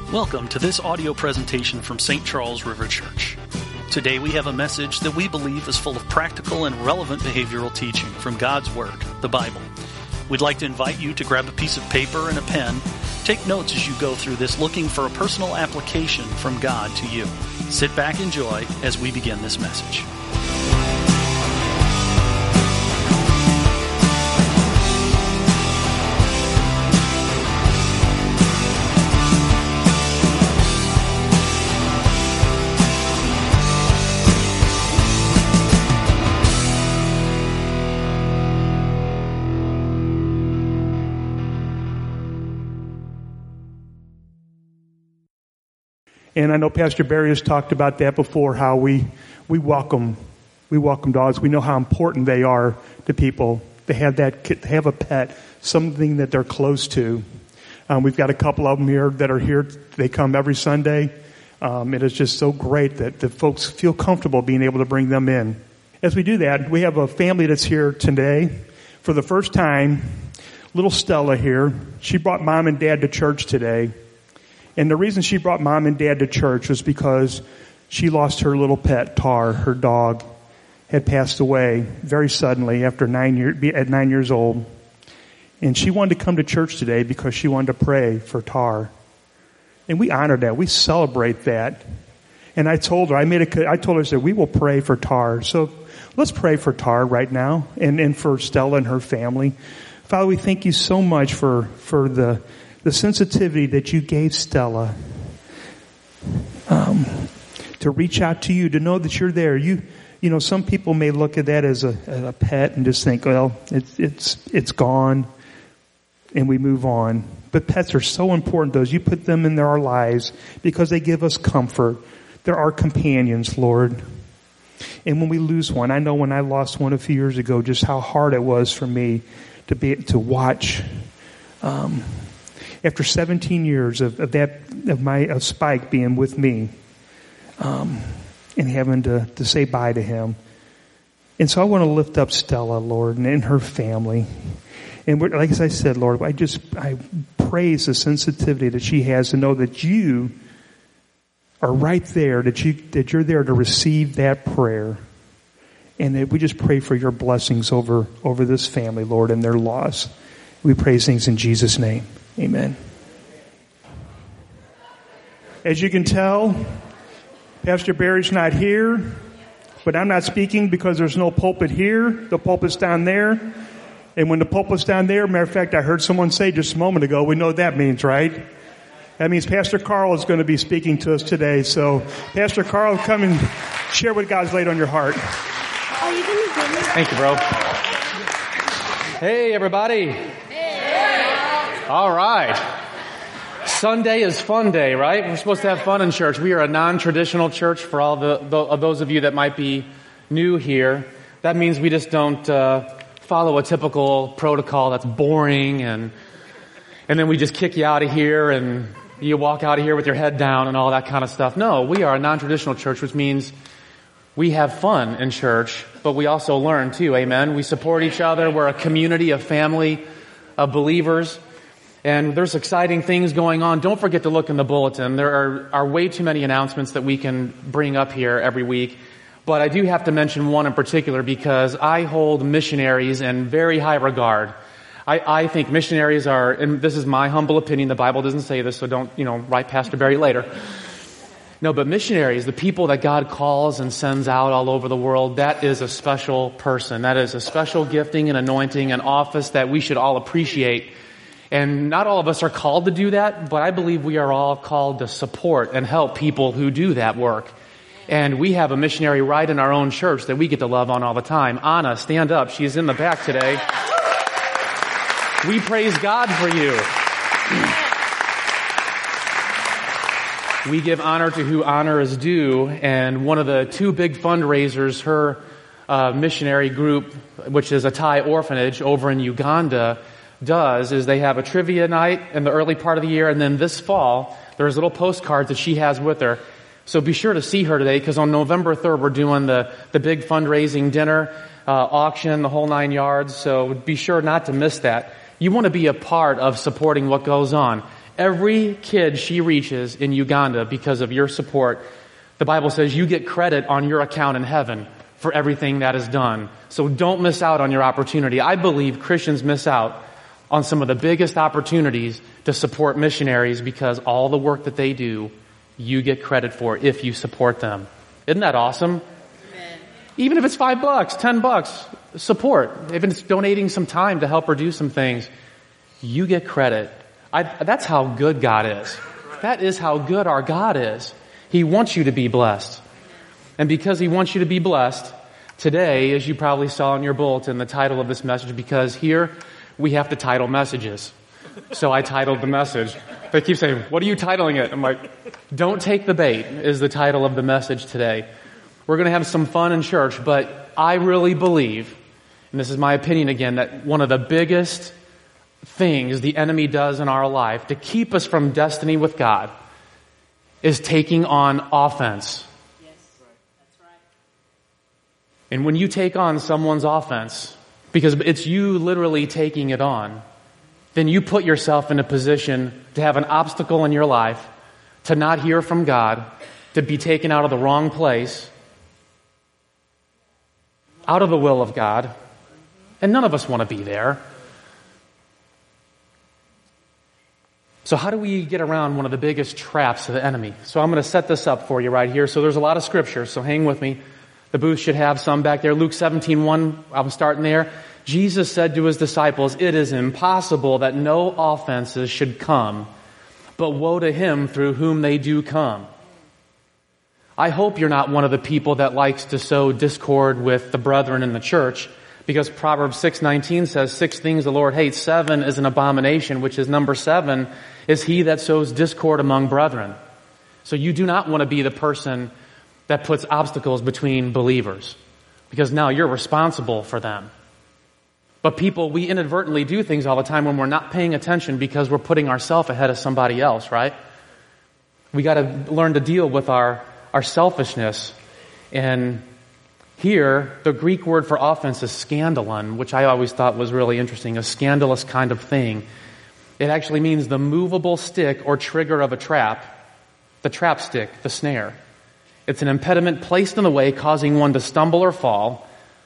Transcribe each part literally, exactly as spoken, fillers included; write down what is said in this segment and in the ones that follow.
Welcome to this audio presentation from Saint Charles River Church. Today we have a message that we believe is full of practical and relevant behavioral teaching from God's Word, the Bible. We'd like to invite you to grab a piece of paper and a pen. Take notes as you go through this, looking for a personal application from God to you. Sit back and enjoy as we begin this message. And I know Pastor Barry has talked about that before, how we, we welcome, we welcome dogs. We know how important they are to people. They have that, they have a pet, something that they're close to. Um, we've got a couple of them here that are here. They come every Sunday. Um, it is just so great that the folks feel comfortable being able to bring them in. As we do that, we have a family that's here today for the first time. Little Stella here. She brought mom and dad to church today. And the reason she brought mom and dad to church was because she lost her little pet, Tar. Her dog had passed away very suddenly after nine years, at nine years old. And she wanted to come to church today because she wanted to pray for Tar. And we honor that. We celebrate that. And I told her, I made a, I told her, I said, we will pray for Tar. So let's pray for Tar right now and, and for Stella and her family. Father, we thank you so much for, for the, the sensitivity that you gave Stella, um, to reach out to you, to know that you're there. You, you know, some people may look at that as a, as a pet and just think, well, it's, it's, it's gone, and we move on. But pets are so important, those. You put them in our lives because they give us comfort. They're our companions, Lord. And when we lose one, I know when I lost one a few years ago, just how hard it was for me to be, to watch, um, after seventeen years of, of that, of my, of Spike being with me, um, and having to, to say bye to him. And so I want to lift up Stella, Lord, and, and her family. And we're, like as I said, Lord, I just, I praise the sensitivity that she has to know that you are right there, that you, that you're there to receive that prayer. And that we just pray for your blessings over, over this family, Lord, and their loss. We praise things in Jesus' name. Amen. As you can tell, Pastor Barry's not here, but I'm not speaking because there's no pulpit here. The pulpit's down there. And when the pulpit's down there, matter of fact, I heard someone say just a moment ago, we know what that means, right? That means Pastor Carl is going to be speaking to us today. So, Pastor Carl, come and share what God's laid on your heart. Are you going to give me? Thank you, bro. Hey, everybody. All right. Sunday is fun day, right? We're supposed to have fun in church. We are a non-traditional church for all the, the those of you that might be new here. That means we just don't uh, follow a typical protocol that's boring, and and then we just kick you out of here and you walk out of here with your head down and all that kind of stuff. No, we are a non-traditional church, which means we have fun in church, but we also learn too, amen? We support each other. We're a community, a family of believers. And there's exciting things going on. Don't forget to look in the bulletin. There are, are way too many announcements that we can bring up here every week. But I do have to mention one in particular because I hold missionaries in very high regard. I, I think missionaries are, and this is my humble opinion, the Bible doesn't say this, so don't, you know, write Pastor Barry later. No, but missionaries, the people that God calls and sends out all over the world, that is a special person. That is a special gifting and anointing and office that we should all appreciate. And not all of us are called to do that, but I believe we are all called to support and help people who do that work. And we have a missionary right in our own church that we get to love on all the time. Anna, stand up. She's in the back today. We praise God for you. We give honor to who honor is due. And one of the two big fundraisers, her uh, missionary group, which is a Thai orphanage over in Uganda, does is they have a trivia night in the early part of the year, and then this fall there's little postcards that she has with her. So be sure to see her today, because on November third we're doing the the big fundraising dinner, uh, auction, the whole nine yards. So be sure not to miss that. You want to be a part of supporting what goes on. Every kid she reaches in Uganda because of your support, the Bible says you get credit on your account in heaven for everything that is done. So don't miss out on your opportunity. I believe Christians miss out on some of the biggest opportunities to support missionaries because all the work that they do, you get credit for if you support them. Isn't that awesome? Amen. Even if it's five bucks, ten bucks, support. Even if it's donating some time to help her do some things, you get credit. I, that's how good God is. That is how good our God is. He wants you to be blessed. And because He wants you to be blessed, today, as you probably saw in your bulletin, the title of this message, because here we have to title messages. So I titled the message. They keep saying, what are you titling it? I'm like, Don't Take the Bait is the title of the message today. We're going to have some fun in church, but I really believe, and this is my opinion again, that one of the biggest things the enemy does in our life to keep us from destiny with God is taking on offense. Yes, that's right. And when you take on someone's offense, because it's you literally taking it on, then you put yourself in a position to have an obstacle in your life, to not hear from God, to be taken out of the wrong place, out of the will of God, and none of us want to be there. So how do we get around one of the biggest traps of the enemy? So I'm going to set this up for you right here. So there's a lot of scripture, so hang with me. The booth should have some back there. Luke seventeen one, I'm starting there. Jesus said to His disciples, it is impossible that no offenses should come, but woe to him through whom they do come. I hope you're not one of the people that likes to sow discord with the brethren in the church, because Proverbs six nineteen says, six things the Lord hates, seven is an abomination, which is number seven, is he that sows discord among brethren. So you do not want to be the person that puts obstacles between believers, because now you're responsible for them. But people, we inadvertently do things all the time when we're not paying attention because we're putting ourselves ahead of somebody else, right? We got to learn to deal with our, our selfishness. And here, the Greek word for offense is scandalon, which I always thought was really interesting, a scandalous kind of thing. It actually means the movable stick or trigger of a trap, the trap stick, the snare. It's an impediment placed in the way, causing one to stumble or fall.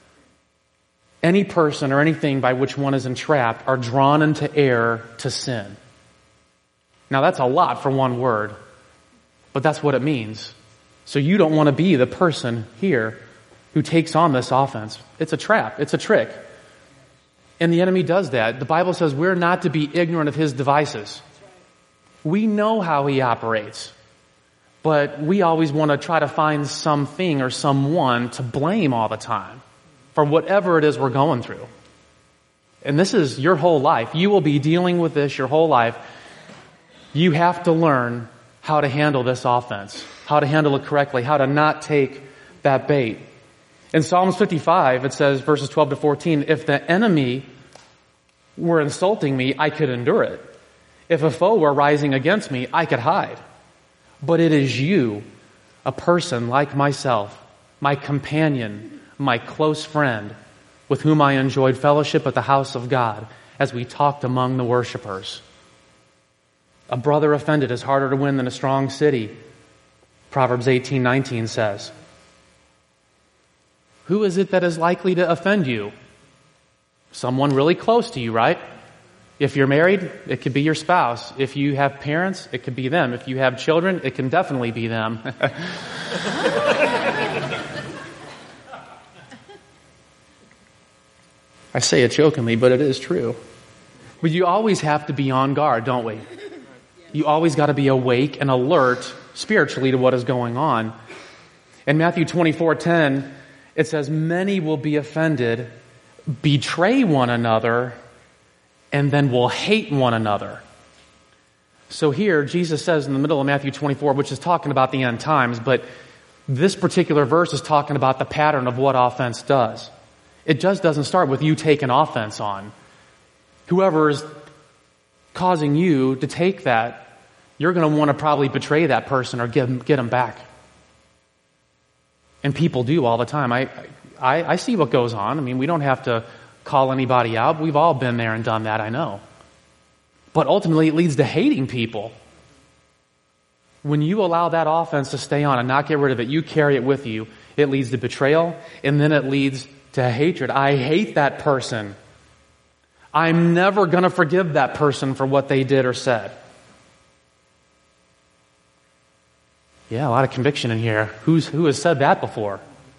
Any person or anything by which one is entrapped are drawn into error to sin. Now that's a lot for one word, but that's what it means. So you don't want to be the person here who takes on this offense. It's a trap. It's a trick. And the enemy does that. The Bible says we're not to be ignorant of his devices. We know how he operates, but we always want to try to find something or someone to blame all the time for whatever it is we're going through. And this is your whole life. You will be dealing with this your whole life. You have to learn how to handle this offense, how to handle it correctly, how to not take that bait. In Psalms fifty-five, it says, verses twelve to fourteen, if the enemy were insulting me, I could endure it. If a foe were rising against me, I could hide. But it is you, a person like myself, my companion, my close friend, with whom I enjoyed fellowship at the house of God as we talked among the worshipers. A brother offended is harder to win than a strong city, Proverbs eighteen nineteen says. Who is it that is likely to offend you? Someone really close to you, right? If you're married, it could be your spouse. If you have parents, it could be them. If you have children, it can definitely be them. I say it jokingly, but it is true. But you always have to be on guard, don't we? You always got to be awake and alert spiritually to what is going on. In Matthew twenty-four ten, it says, many will be offended, betray one another, and then will hate one another. So here, Jesus says in the middle of Matthew twenty-four, which is talking about the end times, but this particular verse is talking about the pattern of what offense does. It just doesn't start with you taking offense on. Whoever is causing you to take that, you're going to want to probably betray that person or get them, get them back. And people do all the time. I, I, I see what goes on. I mean, we don't have to call anybody out. We've all been there and done that, I know. But ultimately, it leads to hating people. When you allow that offense to stay on and not get rid of it, you carry it with you. It leads to betrayal, and then it leads to hatred. I hate that person. I'm never going to forgive that person for what they did or said. Yeah, a lot of conviction in here. Who's, who has said that before?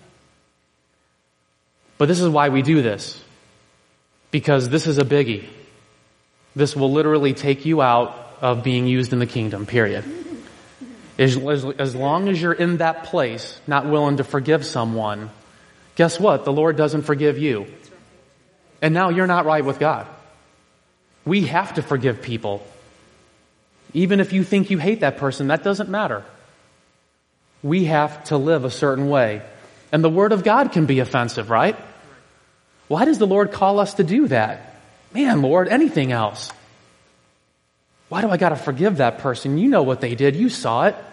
But this is why we do this. Because this is a biggie. This will literally take you out of being used in the kingdom, period. As, as, as long as you're in that place, not willing to forgive someone, guess what? The Lord doesn't forgive you. And now you're not right with God. We have to forgive people. Even if you think you hate that person, that doesn't matter. We have to live a certain way. And the Word of God can be offensive, right? Why does the Lord call us to do that? Man, Lord, anything else. Why do I got to forgive that person? You know what they did. You saw it.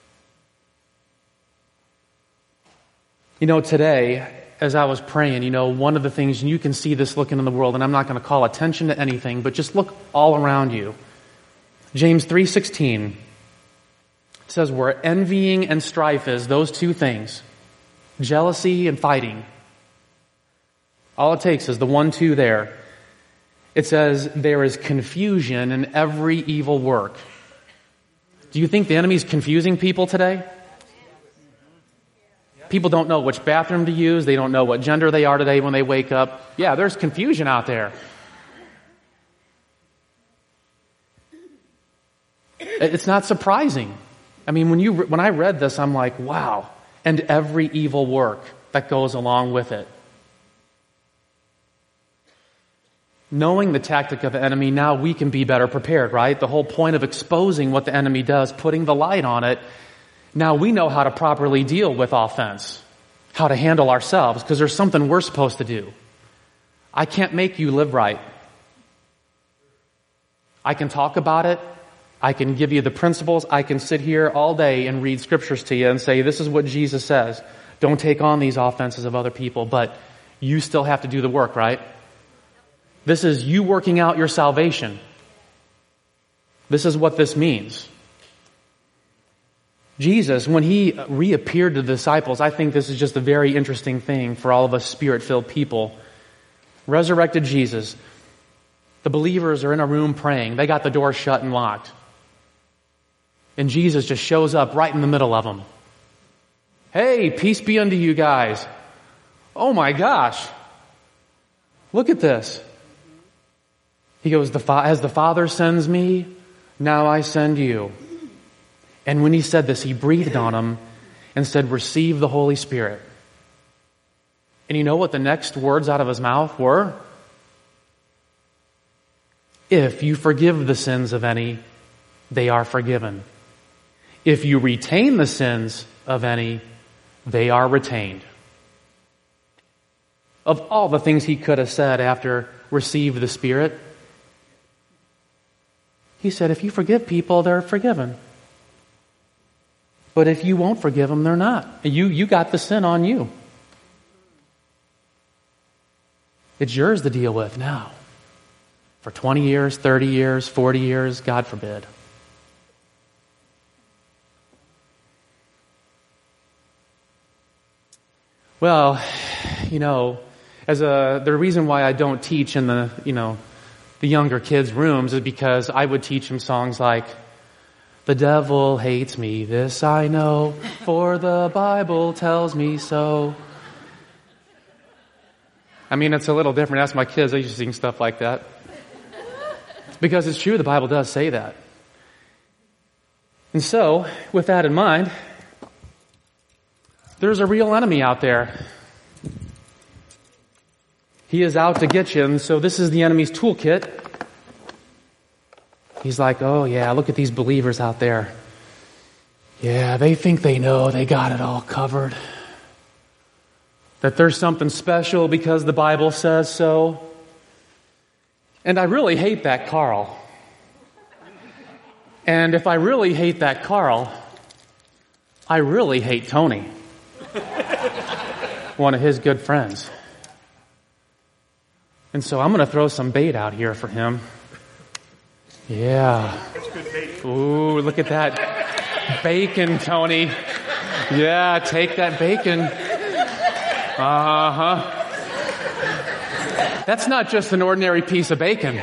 You know, today, as I was praying, you know, one of the things, and you can see this looking in the world, and I'm not going to call attention to anything, but just look all around you. James three sixteen says where envying and strife is, those two things, jealousy and fighting, all it takes is the one, two there. It says there is confusion in every evil work. Do you think the enemy's confusing people today? People don't know which bathroom to use. They don't know what gender they are today when they wake up. Yeah, there's confusion out there. It's not surprising. I mean, when you when I read this, I'm like, wow. And every evil work that goes along with it. Knowing the tactic of the enemy, now we can be better prepared, right? The whole point of exposing what the enemy does, putting the light on it, now we know how to properly deal with offense, how to handle ourselves, because there's something we're supposed to do. I can't make you live right. I can talk about it. I can give you the principles. I can sit here all day and read scriptures to you and say, this is what Jesus says. Don't take on these offenses of other people, but you still have to do the work, right? This is you working out your salvation. This is what this means. Jesus, when he reappeared to the disciples, I think this is just a very interesting thing for all of us spirit-filled people. Resurrected Jesus. The believers are in a room praying. They got the door shut and locked. And Jesus just shows up right in the middle of them. Hey, peace be unto you guys. Oh my gosh. Look at this. He goes, the as the Father sends me, now I send you. And when he said this, he breathed on them and said, receive the Holy Spirit. And you know what the next words out of his mouth were? If you forgive the sins of any, they are forgiven. If you retain the sins of any, they are retained. Of all the things he could have said after receive the Spirit, he said, if you forgive people, they're forgiven. But if you won't forgive them, they're not. You, you got the sin on you. It's yours to deal with now. For twenty years, thirty years, forty years, God forbid. Well, you know, as a the reason why I don't teach in the, you know, the younger kids' rooms is because I would teach them songs like, the devil hates me, this I know, for the Bible tells me so. I mean, it's a little different. Ask my kids, they used to sing stuff like that. Because it's true, the Bible does say that. And so, with that in mind, there's a real enemy out there. He is out to get you, and so this is the enemy's toolkit. He's like, oh yeah, look at these believers out there. Yeah, they think they know, they got it all covered. That there's something special because the Bible says so. And I really hate that Carl. And if I really hate that Carl, I really hate Tony. One of his good friends. And so I'm going to throw some bait out here for him. Yeah. That's good bacon. Ooh, look at that. Bacon, Tony. Yeah, take that bacon. Uh-huh. That's not just an ordinary piece of bacon.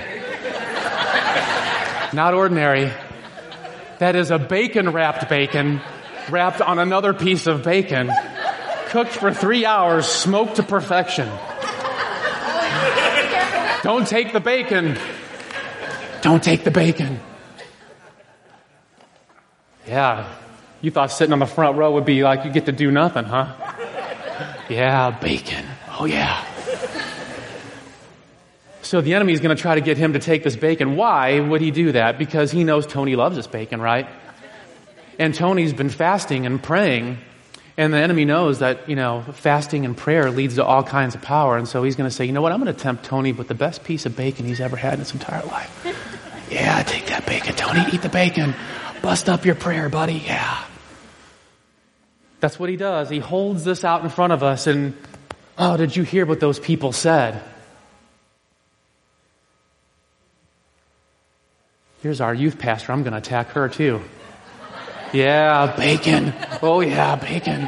Not ordinary. That is a bacon-wrapped bacon, wrapped on another piece of bacon, cooked for three hours, smoked to perfection. Don't take the bacon. Don't take the bacon. Yeah. You thought sitting on the front row would be like you get to do nothing, huh? Yeah, bacon. Oh, yeah. So the enemy's going to try to get him to take this bacon. Why would he do that? Because he knows Tony loves this bacon, right? And Tony's been fasting and praying, and the enemy knows that, you know, fasting and prayer leads to all kinds of power. And so he's going to say, you know what, I'm going to tempt Tony with the best piece of bacon he's ever had in his entire life. Yeah, take that bacon, Tony. Eat the bacon. Bust up your prayer, buddy. Yeah. That's what he does. He holds this out in front of us, and, oh, did you hear what those people said? Here's our youth pastor. I'm going to attack her too. Yeah, bacon. Oh yeah, bacon.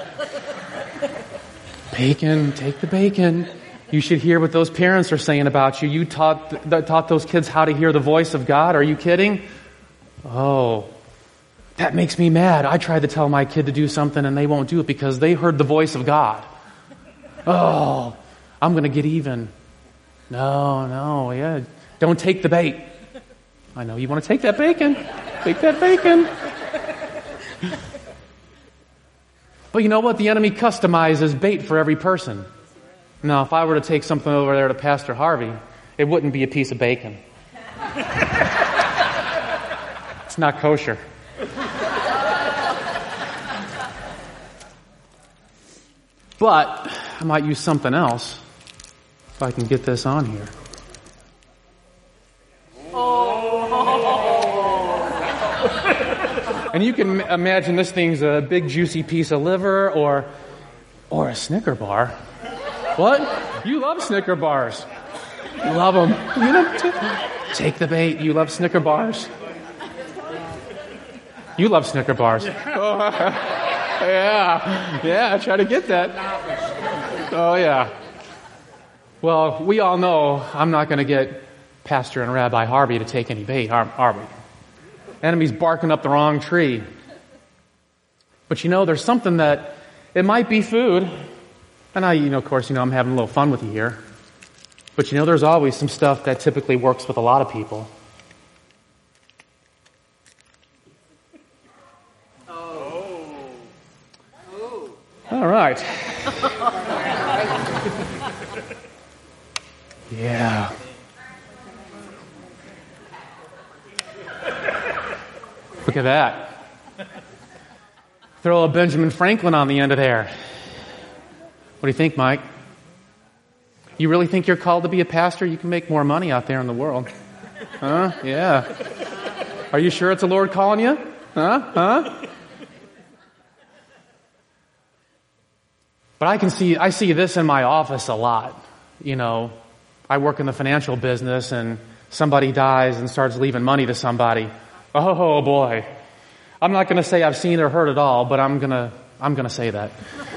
Bacon, take the bacon. You should hear what those parents are saying about you. You taught, taught those kids how to hear the voice of God. Are you kidding? Oh, that makes me mad. I tried to tell my kid to do something and they won't do it because they heard the voice of God. Oh, I'm going to get even. No, no, yeah. Don't take the bait. I know you want to take that bacon. Take that bacon. But you know what? The enemy customizes bait for every person. Now, if I were to take something over there to Pastor Harvey, it wouldn't be a piece of bacon. It's not kosher. But I might use something else if I can get this on here. And you can imagine this thing's a big juicy piece of liver or or a Snicker bar. What? You love Snicker bars. You love them. You love t- Take the bait. You love Snicker bars. You love Snicker bars. Oh, yeah. Yeah, try to get that. Oh, yeah. Well, we all know I'm not going to get Pastor and Rabbi Harvey to take any bait, are, are we? Enemy's barking up the wrong tree. But you know, there's something that, it might be food. And I, you know, of course, you know, I'm having a little fun with you here. But you know, there's always some stuff that typically works with a lot of people. Oh. Oh. All right. Yeah. Look at that. Throw a Benjamin Franklin on the end of there. What do you think, Mike? You really think you're called to be a pastor? You can make more money out there in the world. Huh? Yeah. Are you sure it's the Lord calling you? Huh? Huh? But I can see, I see this in my office a lot. You know, I work in the financial business and somebody dies and starts leaving money to somebody. Oh boy. I'm not going to say I've seen or heard it all, but I'm going to, I'm going to say that.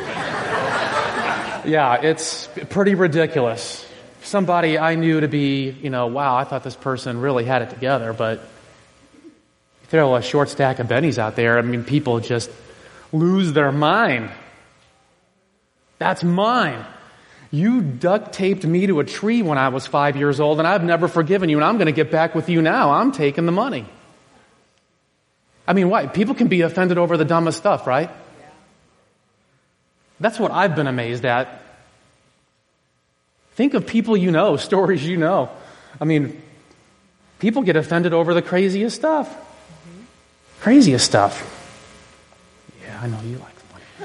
Yeah, it's pretty ridiculous. Somebody I knew to be, you know, wow, I thought this person really had it together, but throw a short stack of bennies out there, I mean, people just lose their mind. That's mine. You duct taped me to a tree when I was five years old, and I've never forgiven you, and I'm going to get back with you now. I'm taking the money. I mean, why? People can be offended over the dumbest stuff, right? That's what I've been amazed at. Think of people you know, stories you know. I mean, people get offended over the craziest stuff. Mm-hmm. Craziest stuff. Yeah, I know you like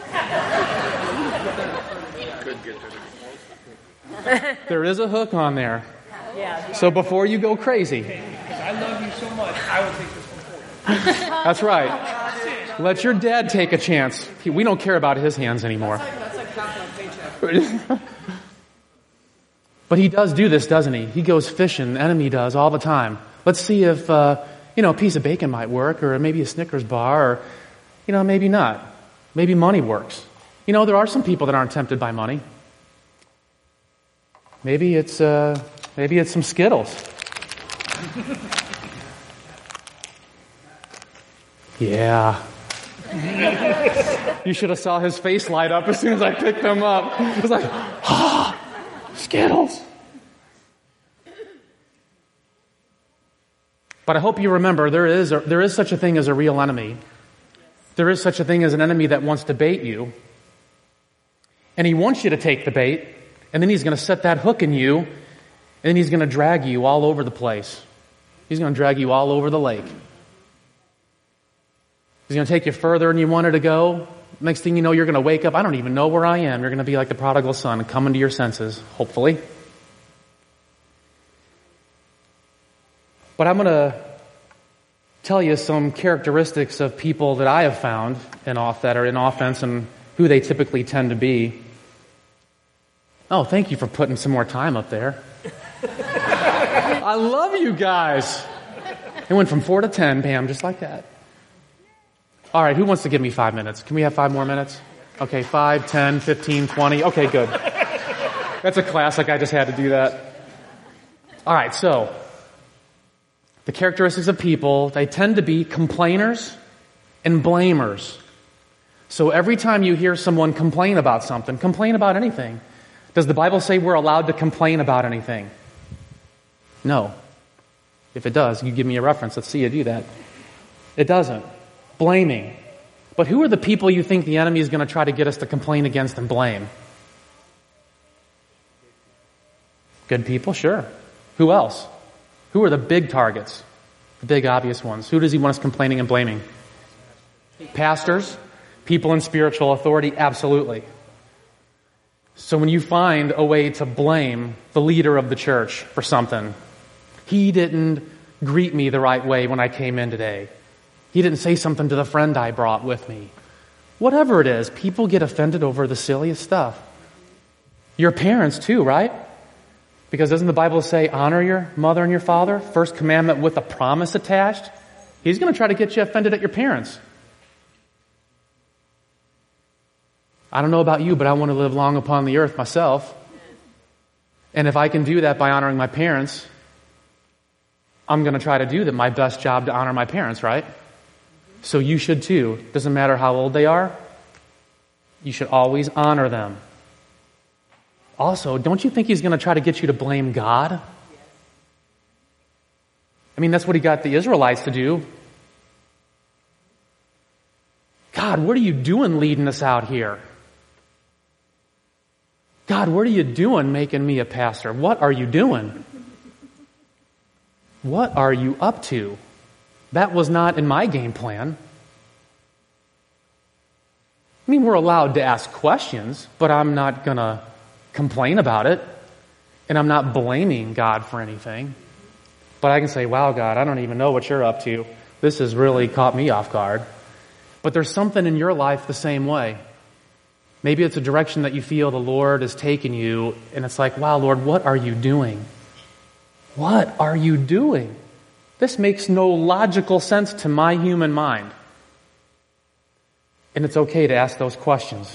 the money. There is a hook on there. Yeah. So before you go crazy. I love you so much, I will take this one for you. That's right. Let your dad take a chance. We don't care about his hands anymore. That's like counting a paycheck. But he does do this, doesn't he? He goes fishing. The enemy does all the time. Let's see if, uh, you know, a piece of bacon might work, or maybe a Snickers bar, or, you know, maybe not. Maybe money works. You know, there are some people that aren't tempted by money. Maybe it's, uh, maybe it's some Skittles. Yeah. You should have saw his face light up as soon as I picked them up. It was like, ah, Skittles. But I hope you remember there is a, there is such a thing as a real enemy. There is such a thing as an enemy that wants to bait you. And he wants you to take the bait, and then he's going to set that hook in you, and then he's going to drag you all over the place. He's going to drag you all over the lake. He's going to take you further than you wanted to go. Next thing you know, you're going to wake up. I don't even know where I am. You're going to be like the prodigal son, coming to your senses, hopefully. But I'm going to tell you some characteristics of people that I have found in off that are in offense and who they typically tend to be. Oh, thank you for putting some more time up there. I love you guys. It went from four to ten, Pam, just like that. All right, who wants to give me five minutes? Can we have five more minutes? Okay, five, ten, fifteen, twenty. Okay, good. That's a classic. I just had to do that. All right, so the characteristics of people, they tend to be complainers and blamers. So every time you hear someone complain about something, complain about anything. Does the Bible say we're allowed to complain about anything? No. If it does, you give me a reference. Let's see you do that. It doesn't. Blaming. But who are the people you think the enemy is going to try to get us to complain against and blame? Good people, sure. Who else? Who are the big targets? The big obvious ones. Who does he want us complaining and blaming? Pastors? People in spiritual authority? Absolutely. So when you find a way to blame the leader of the church for something, he didn't greet me the right way when I came in today. He didn't say something to the friend I brought with me. Whatever it is, people get offended over the silliest stuff. Your parents too, right? Because doesn't the Bible say, honor your mother and your father? First commandment with a promise attached. He's going to try to get you offended at your parents. I don't know about you, but I want to live long upon the earth myself. And if I can do that by honoring my parents, I'm going to try to do that, my best job to honor my parents, right? So you should too. Doesn't matter how old they are. You should always honor them. Also, don't you think he's going to try to get you to blame God? I mean, that's what he got the Israelites to do. God, what are you doing leading us out here? God, what are you doing making me a pastor? What are you doing? What are you up to? That was not in my game plan. I mean, we're allowed to ask questions, but I'm not going to complain about it. And I'm not blaming God for anything. But I can say, wow, God, I don't even know what you're up to. This has really caught me off guard. But there's something in your life the same way. Maybe it's a direction that you feel the Lord has taken you, and it's like, wow, Lord, what are you doing? What are you doing? This makes no logical sense to my human mind. And it's okay to ask those questions.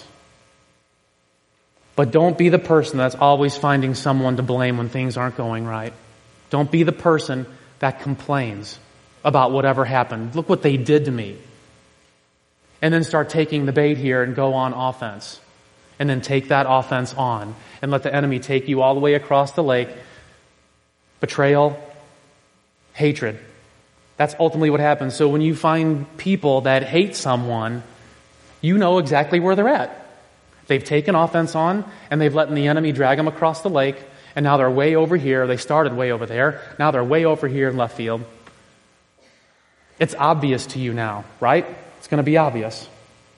But don't be the person that's always finding someone to blame when things aren't going right. Don't be the person that complains about whatever happened. Look what they did to me. And then start taking the bait here and go on offense. And then take that offense on. And let the enemy take you all the way across the lake. Betrayal, hatred. That's ultimately what happens. So when you find people that hate someone, you know exactly where they're at. They've taken offense on, and they've let the enemy drag them across the lake, and now they're way over here. They started way over there. Now they're way over here in left field. It's obvious to you now, right? It's going to be obvious.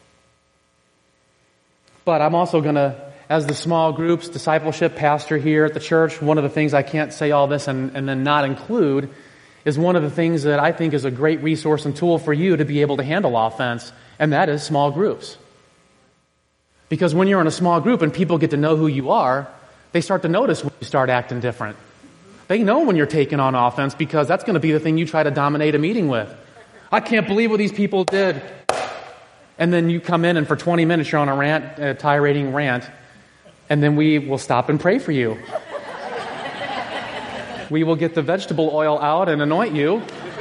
But I'm also going to, as the small groups, discipleship pastor here at the church, one of the things I can't say all this and, and then not include is one of the things that I think is a great resource and tool for you to be able to handle offense, and that is small groups. Because when you're in a small group and people get to know who you are, they start to notice when you start acting different. They know when you're taking on offense because that's going to be the thing you try to dominate a meeting with. I can't believe what these people did. And then you come in and for twenty minutes you're on a rant, a tirading rant, and then we will stop and pray for you. We will get the vegetable oil out and anoint you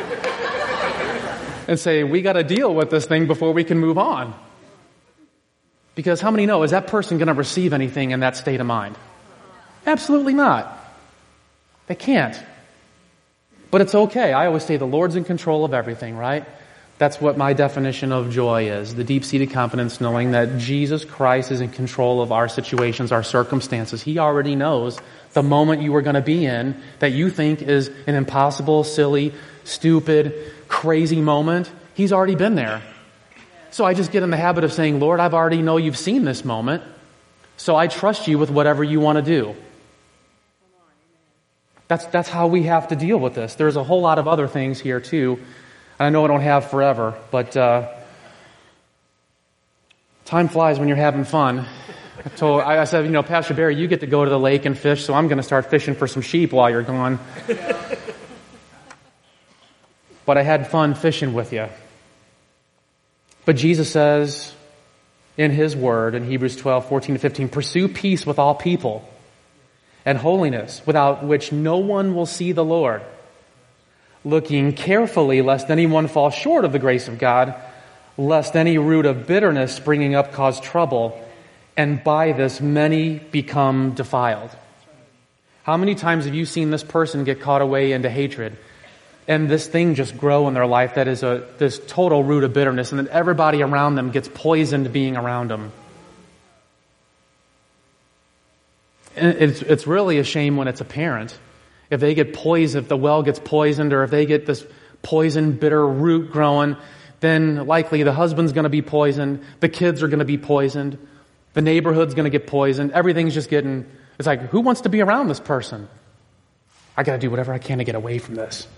and say, we got to deal with this thing before we can move on. Because how many know, is that person going to receive anything in that state of mind? Absolutely not. They can't. But it's okay. I always say the Lord's in control of everything, right? That's what my definition of joy is. The deep-seated confidence knowing that Jesus Christ is in control of our situations, our circumstances. He already knows the moment you are going to be in that you think is an impossible, silly, stupid, crazy moment. He's already been there. So I just get in the habit of saying, Lord, I've already know you've seen this moment. So I trust you with whatever you want to do. That's, that's how we have to deal with this. There's a whole lot of other things here too. I know I don't have forever, but uh, time flies when you're having fun. I, told, I said, you know, Pastor Barry, you get to go to the lake and fish, so I'm going to start fishing for some sheep while you're gone. But I had fun fishing with you. But Jesus says in His Word, in Hebrews twelve, fourteen to fifteen, pursue peace with all people and holiness, without which no one will see the Lord. Looking carefully lest anyone fall short of the grace of God, lest any root of bitterness springing up cause trouble, and by this many become defiled. How many times have you seen this person get caught away into hatred, and this thing just grow in their life that is a this total root of bitterness, and then everybody around them gets poisoned being around them? And it's, it's really a shame when it's apparent. If they get poisoned, if the well gets poisoned, or if they get this poison, bitter root growing, then likely the husband's going to be poisoned, the kids are going to be poisoned, the neighborhood's going to get poisoned, everything's just getting, it's like, who wants to be around this person? I got to do whatever I can to get away from this.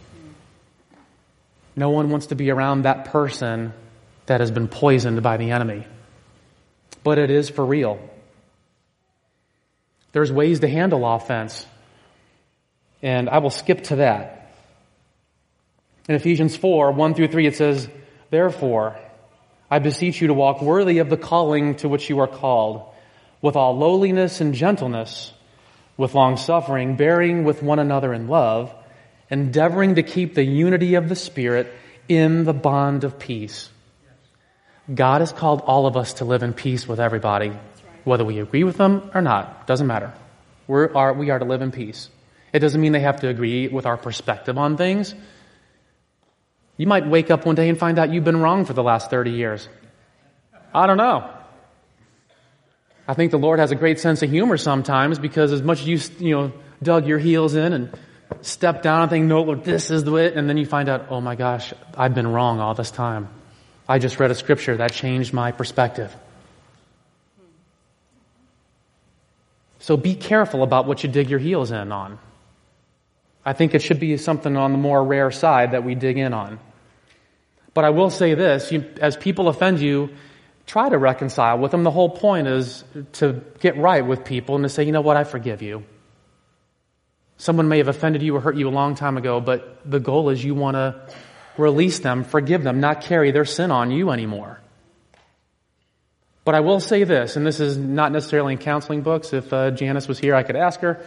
No one wants to be around that person that has been poisoned by the enemy. But it is for real. There's ways to handle offense. And I will skip to that. In Ephesians four, one through three, it says, therefore, I beseech you to walk worthy of the calling to which you are called, with all lowliness and gentleness, with long suffering, bearing with one another in love, endeavoring to keep the unity of the Spirit in the bond of peace. God has called all of us to live in peace with everybody, whether we agree with them or not. Doesn't matter. We are, we are to live in peace. It doesn't mean they have to agree with our perspective on things. You might wake up one day and find out you've been wrong for the last thirty years. I don't know. I think the Lord has a great sense of humor sometimes, because as much as you, you know, dug your heels in and stepped down and think, no, Lord, this is the way, and then you find out, oh my gosh, I've been wrong all this time. I just read a scripture that changed my perspective. So be careful about what you dig your heels in on. I think it should be something on the more rare side that we dig in on. But I will say this, you, as people offend you, try to reconcile with them. The whole point is to get right with people and to say, you know what, I forgive you. Someone may have offended you or hurt you a long time ago, but the goal is you want to release them, forgive them, not carry their sin on you anymore. But I will say this, and this is not necessarily in counseling books. If uh, Janice was here, I could ask her.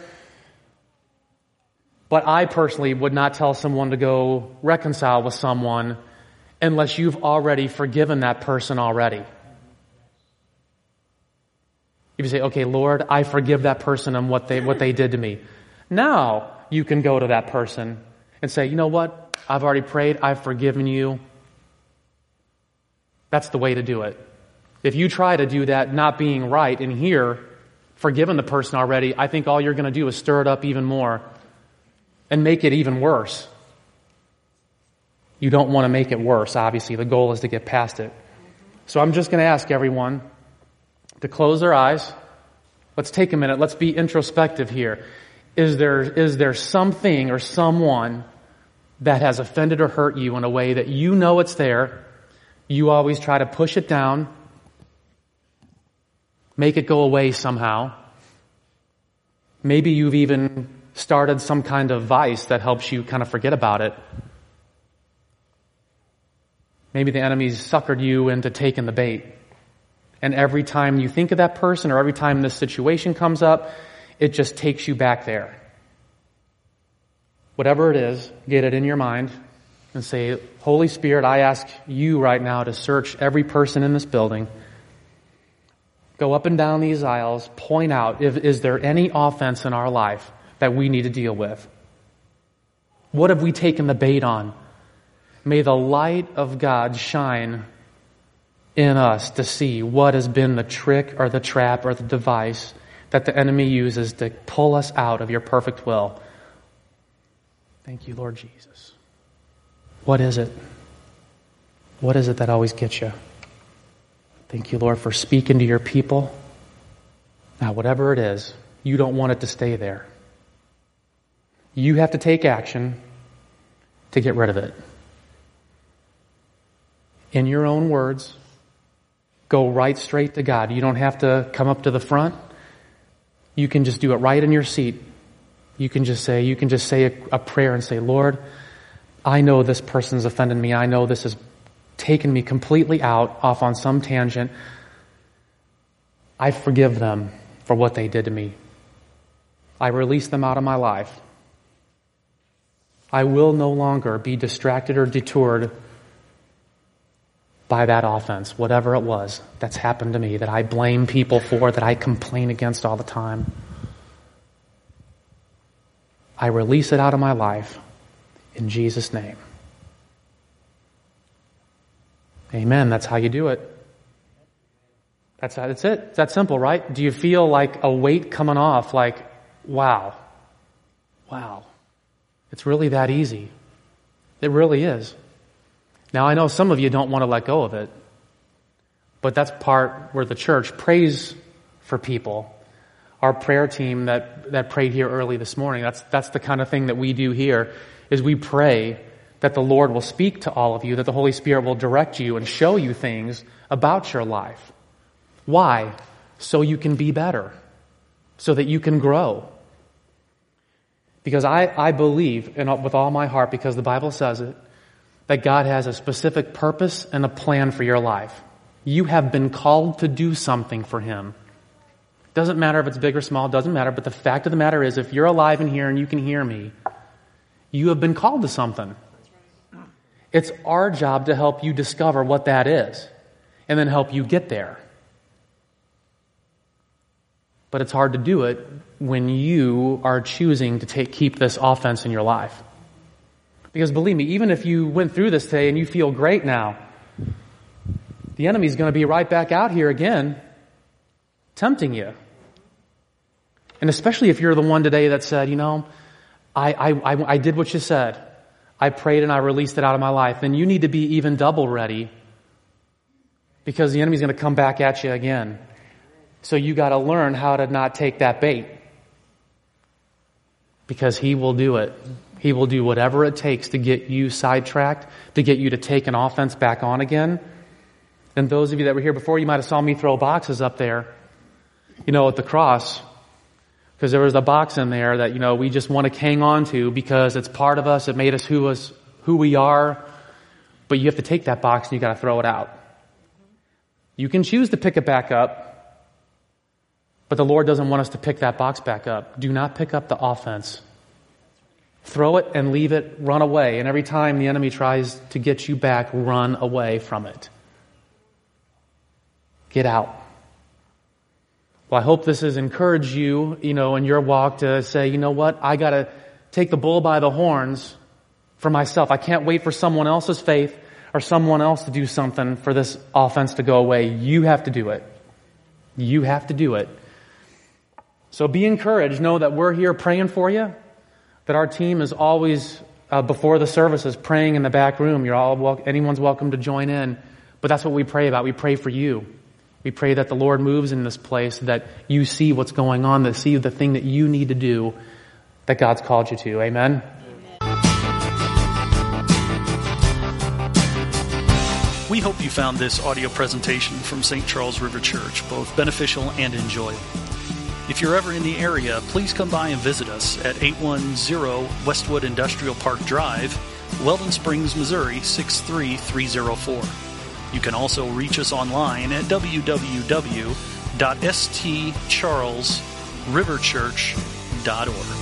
But I personally would not tell someone to go reconcile with someone unless you've already forgiven that person already. If you say, okay, Lord, I forgive that person and what they what they did to me. Now you can go to that person and say, you know what? I've already prayed. I've forgiven you. That's the way to do it. If you try to do that not being right in here, forgiven the person already, I think all you're going to do is stir it up even more and make it even worse. You don't want to make it worse, obviously. The goal is to get past it. So I'm just going to ask everyone to close their eyes. Let's take a minute. Let's be introspective here. Is there, is there something or someone that has offended or hurt you in a way that you know it's there? You always try to push it down, make it go away somehow. Maybe you've even started some kind of vice that helps you kind of forget about it. Maybe the enemy's suckered you into taking the bait. And every time you think of that person or every time this situation comes up, it just takes you back there. Whatever it is, get it in your mind and say, Holy Spirit, I ask you right now to search every person in this building. Go up and down these aisles, point out, if, is there any offense in our life that we need to deal with? What have we taken the bait on? May the light of God shine in us to see what has been the trick or the trap or the device that the enemy uses to pull us out of your perfect will. Thank you, Lord Jesus. What is it? What is it that always gets you? Thank you, Lord, for speaking to your people. Now, whatever it is, you don't want it to stay there. You have to take action to get rid of it. In your own words, go right straight to God. You don't have to come up to the front. You can just do it right in your seat. You can just say, you can just say a, a prayer and say, Lord, I know this person's offended me. I know this has taken me completely out, off on some tangent. I forgive them for what they did to me. I release them out of my life. I will no longer be distracted or detoured by that offense, whatever it was that's happened to me, that I blame people for, that I complain against all the time. I release it out of my life in Jesus' name. Amen. That's how you do it. That's how, that's it. It's that simple, right? Do you feel like a weight coming off? Like, wow. Wow. It's really that easy. It really is. Now, I know some of you don't want to let go of it, but that's part where the church prays for people. Our prayer team that, that prayed here early this morning, that's, that's the kind of thing that we do here, is we pray that the Lord will speak to all of you, that the Holy Spirit will direct you and show you things about your life. Why? So you can be better, so that you can grow. Because I, I believe in, with all my heart, because the Bible says it, that God has a specific purpose and a plan for your life. You have been called to do something for Him. Doesn't matter if it's big or small, doesn't matter, but the fact of the matter is, if you're alive in here and you can hear me, you have been called to something. It's our job to help you discover what that is, and then help you get there. But it's hard to do it when you are choosing to take keep this offense in your life. Because believe me, even if you went through this today and you feel great now, the enemy's going to be right back out here again, tempting you. And especially if you're the one today that said, you know, I, I, I, I did what you said. I prayed and I released it out of my life. Then you need to be even double ready, because the enemy's going to come back at you again. So you got to learn how to not take that bait, because he will do it. He will do whatever it takes to get you sidetracked, to get you to take an offense back on again. And those of you that were here before, you might have saw me throw boxes up there, you know, at the cross. Because there was a box in there that, you know, we just want to hang on to because it's part of us. It made us who us who we are. But you have to take that box and you got to throw it out. You can choose to pick it back up, but the Lord doesn't want us to pick that box back up. Do not pick up the offense. Throw it and leave it, run away. And every time the enemy tries to get you back, run away from it. Get out. Well, I hope this has encouraged you, you know, in your walk to say, you know what, I got to take the bull by the horns for myself. I can't wait for someone else's faith or someone else to do something for this offense to go away. You have to do it. You have to do it. So be encouraged. Know that we're here praying for you, that our team is always, uh, before the services, praying in the back room. You're all wel- anyone's welcome to join in. But that's what we pray about. We pray for you. We pray that the Lord moves in this place, that you see what's going on, that see the thing that you need to do that God's called you to. Amen? We hope you found this audio presentation from Saint Charles River Church both beneficial and enjoyable. If you're ever in the area, please come by and visit us at eight one zero Westwood Industrial Park Drive, Weldon Springs, Missouri six three three zero four. You can also reach us online at w w w dot s t charles river church dot org.